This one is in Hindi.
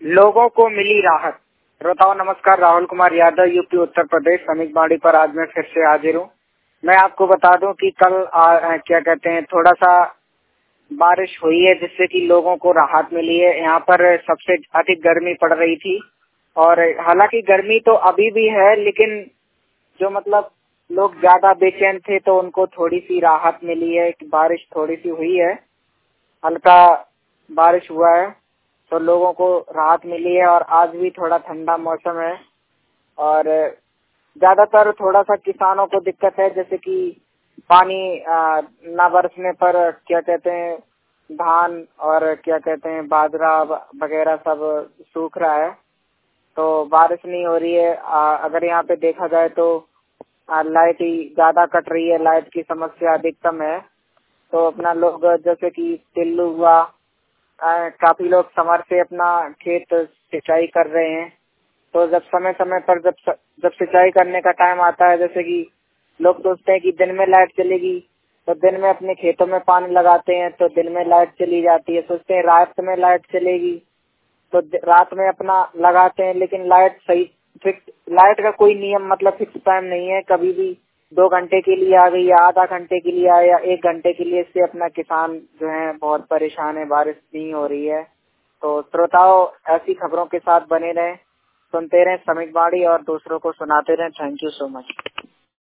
लोगों को मिली राहत। श्रोताओं नमस्कार, राहुल कुमार यादव, यूपी उत्तर प्रदेश, समीकबाड़ी पर आज मैं फिर से हाजिर हूँ। मैं आपको बता दूं कि कल थोड़ा सा बारिश हुई है जिससे कि लोगों को राहत मिली है। यहाँ पर सबसे अधिक गर्मी पड़ रही थी और हालांकि गर्मी तो अभी भी है, लेकिन जो लोग ज्यादा बेचैन थे तो उनको थोड़ी सी राहत मिली है। बारिश थोड़ी सी हुई है, हल्का बारिश हुआ है तो लोगों को राहत मिली है और आज भी थोड़ा ठंडा मौसम है। और ज्यादातर थोड़ा सा किसानों को दिक्कत है, जैसे कि पानी न बरसने पर धान और बाजरा वगैरह सब सूख रहा है, तो बारिश नहीं हो रही है। अगर यहाँ पे देखा जाए तो लाइट ही ज्यादा कट रही है, लाइट की समस्या अधिकतम है। तो अपना लोग जैसे कि टिल्लू हुआ, काफी लोग समर से अपना खेत सिंचाई कर रहे हैं। तो जब समय समय पर जब सिंचाई करने का टाइम आता है, जैसे कि लोग सोचते हैं कि दिन में लाइट चलेगी तो दिन में अपने खेतों में पानी लगाते हैं तो दिन में लाइट चली जाती है। सोचते हैं रात में लाइट चलेगी तो रात में अपना लगाते हैं, लेकिन लाइट का कोई नियम फिक्स टाइम नहीं है। कभी भी 2 घंटे के लिए आ गई या आधा घंटे के लिए आया या 1 घंटे के लिए, इससे अपना किसान जो है बहुत परेशान है। बारिश नहीं हो रही है। तो श्रोताओं ऐसी खबरों के साथ बने रहें, सुनते रहें समीकबाड़ी और दूसरों को सुनाते रहें। Thank you so much.